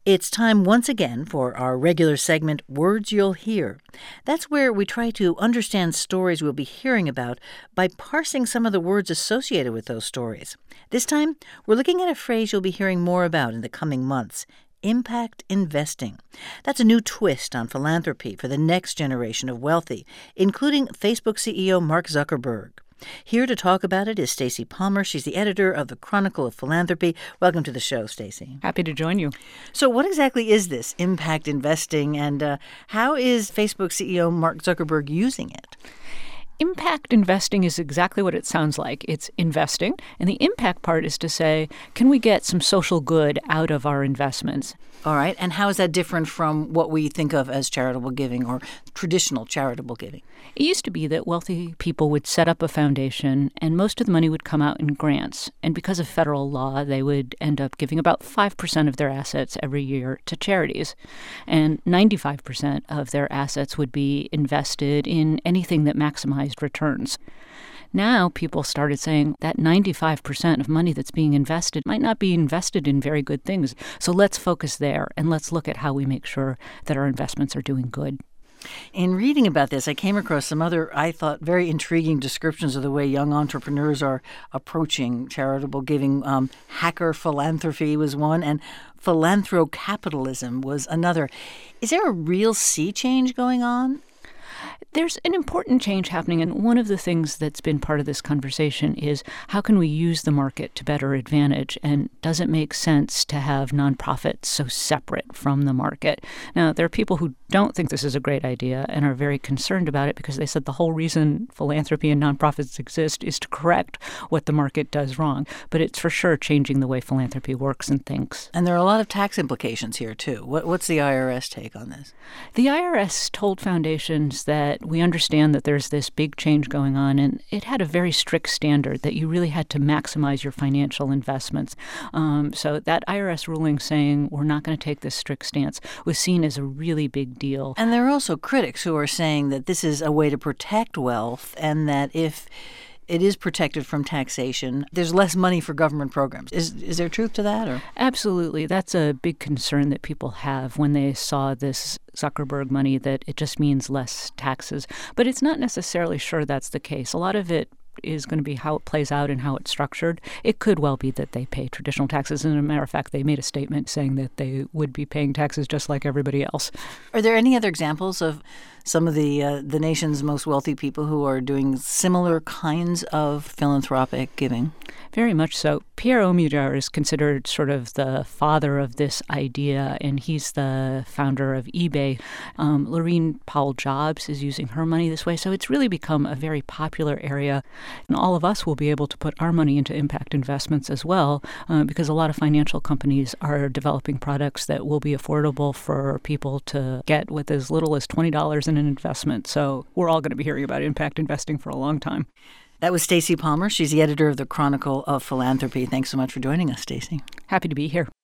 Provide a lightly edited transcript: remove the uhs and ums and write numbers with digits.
It's time once again for our regular segment, Words You'll Hear. That's where we try to understand stories we'll be hearing about by parsing some of the words associated with those stories. This time, we're looking at a phrase you'll be hearing more about in the coming months: impact investing. That's a new twist on philanthropy for the next generation of wealthy, including Facebook CEO Mark Zuckerberg. Here to talk about it is Stacy Palmer. She's the editor of the Chronicle of Philanthropy. Welcome to the show, Stacy. Happy to join you. So what exactly is this impact investing, and how is Facebook CEO Mark Zuckerberg using it? Impact investing is exactly what it sounds like. It's investing, and the impact part is to say, can we get some social good out of our investments? All right. And how is that different from what we think of as charitable giving or traditional charitable giving? It used to be that wealthy people would set up a foundation, and most of the money would come out in grants. And because of federal law, they would end up giving about 5% of their assets every year to charities. And 95% of their assets would be invested in anything that maximized returns. Now people started saying that 95% of money that's being invested might not be invested in very good things. So let's focus there, and let's look at how we make sure that our investments are doing good. In reading about this, I came across some other, I thought, very intriguing descriptions of the way young entrepreneurs are approaching charitable giving. Hacker philanthropy was one, and philanthrocapitalism was another. Is there a real sea change going on? There's an important change happening, and one of the things that's been part of this conversation is how can we use the market to better advantage, and does it make sense to have nonprofits so separate from the market? Now, there are people who don't think this is a great idea and are very concerned about it because they said the whole reason philanthropy and nonprofits exist is to correct what the market does wrong. But it's for sure changing the way philanthropy works and thinks. And there are a lot of tax implications here, too. What's the IRS take on this? The IRS told foundations that we understand that there's this big change going on, and it had a very strict standard that you really had to maximize your financial investments. So that IRS ruling saying we're not going to take this strict stance was seen as a really big deal. And there are also critics who are saying that this is a way to protect wealth, and that if it is protected from taxation, there's less money for government programs. Is there truth to that? Or? Absolutely. That's a big concern that people have when they saw this Zuckerberg money, that it just means less taxes. But it's not necessarily sure that's the case. A lot of it is going to be how it plays out and how it's structured. It could well be that they pay traditional taxes. And as a matter of fact, they made a statement saying that they would be paying taxes just like everybody else. Are there any other examples of some of the nation's most wealthy people who are doing similar kinds of philanthropic giving? Very much so. Pierre Omidyar is considered sort of the father of this idea, and he's the founder of eBay. Laurene Powell Jobs is using her money this way. So it's really become a very popular area. And all of us will be able to put our money into impact investments as well, because a lot of financial companies are developing products that will be affordable for people to get with as little as $20 in an investment. So we're all going to be hearing about impact investing for a long time. That was Stacy Palmer. She's the editor of the Chronicle of Philanthropy. Thanks so much for joining us, Stacy. Happy to be here.